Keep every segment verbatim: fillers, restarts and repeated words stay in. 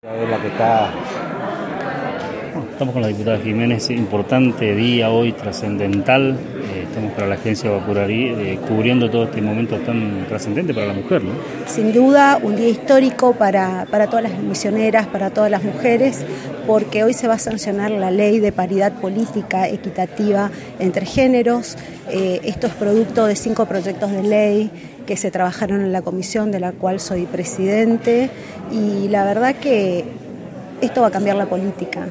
Es la que está... Estamos con la diputada Jiménez, importante día hoy, trascendental. Eh, estamos para la agencia Vapurarí eh, cubriendo todo este momento tan trascendente para la mujer, ¿no? Sin duda, un día histórico para, para todas las misioneras, para todas las mujeres, porque hoy se va a sancionar la ley de paridad política equitativa entre géneros. Eh, esto es producto de cinco proyectos de ley que se trabajaron en la comisión de la cual soy presidente, y la verdad que esto va a cambiar la política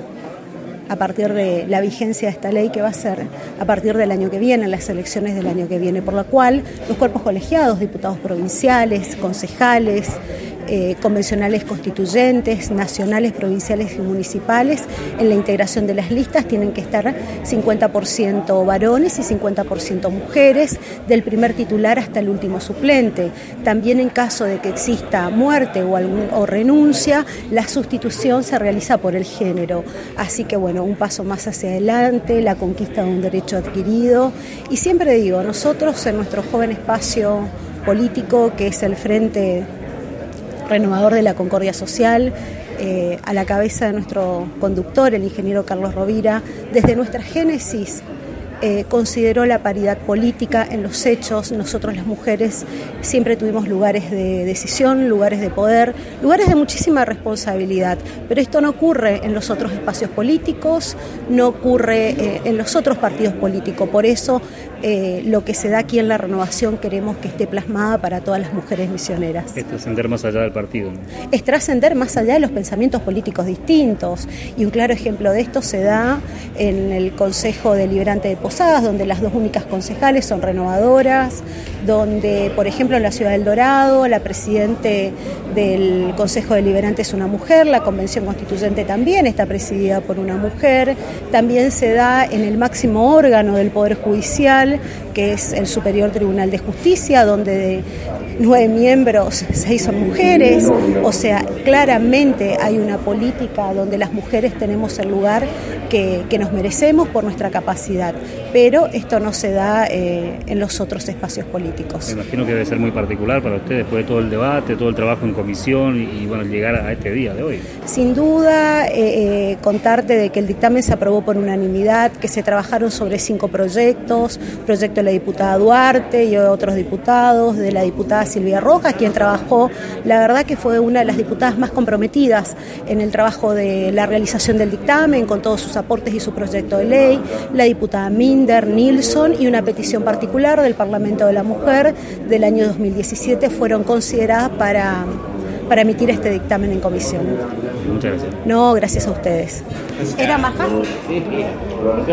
a partir de la vigencia de esta ley, que va a ser a partir del año que viene, las elecciones del año que viene, por la cual los cuerpos colegiados, diputados provinciales, concejales, eh, convencionales constituyentes, nacionales, provinciales y municipales, en la integración de las listas tienen que estar cincuenta por ciento varones y cincuenta por ciento mujeres, del primer titular hasta el último suplente. También en caso de que exista muerte o, algún, o renuncia, la sustitución se realiza por el género. Así que bueno, un paso más hacia adelante, la conquista de un derecho adquirido. Y siempre digo, nosotros en nuestro joven espacio político, que es el Frente Renovador de la Concordia Social, eh, a la cabeza de nuestro conductor, el ingeniero Carlos Rovira, desde nuestra génesis Eh, consideró la paridad política en los hechos. Nosotros las mujeres siempre tuvimos lugares de decisión, lugares de poder, lugares de muchísima responsabilidad, pero esto no ocurre en los otros espacios políticos, no ocurre eh, en los otros partidos políticos. Por eso eh, lo que se da aquí en La Renovación queremos que esté plasmada para todas las mujeres misioneras. Es trascender más allá del partido, ¿no? Es trascender más allá de los pensamientos políticos distintos, y un claro ejemplo de esto se da en el Consejo Deliberante de Posadas, donde las dos únicas concejales son renovadoras, donde, por ejemplo, en la ciudad del Dorado, la presidente del Consejo Deliberante es una mujer, la Convención Constituyente también está presidida por una mujer, también se da en el máximo órgano del Poder Judicial, que es el Superior Tribunal de Justicia, donde de nueve miembros, seis son mujeres. O sea, claramente hay una política donde las mujeres tenemos el lugar que, que nos merecemos por nuestra capacidad, pero esto no se da eh, en los otros espacios políticos. Me imagino que debe ser muy particular para usted después de todo el debate, todo el trabajo en comisión y, y bueno, llegar a este día de hoy. Sin duda, eh, eh, contarte de que el dictamen se aprobó por unanimidad, que se trabajaron sobre cinco proyectos, proyecto de la diputada Duarte y otros diputados, de la diputada Silvia Rojas, quien trabajó, la verdad que fue una de las diputadas más comprometidas en el trabajo de la realización del dictamen, con todos sus aportes y su proyecto de ley, la diputada Minder, Nilsson, y una petición particular del Parlamento de la Mujer del año dos mil diecisiete fueron consideradas para, para emitir este dictamen en comisión. Muchas gracias. No, gracias a ustedes. Era más fácil.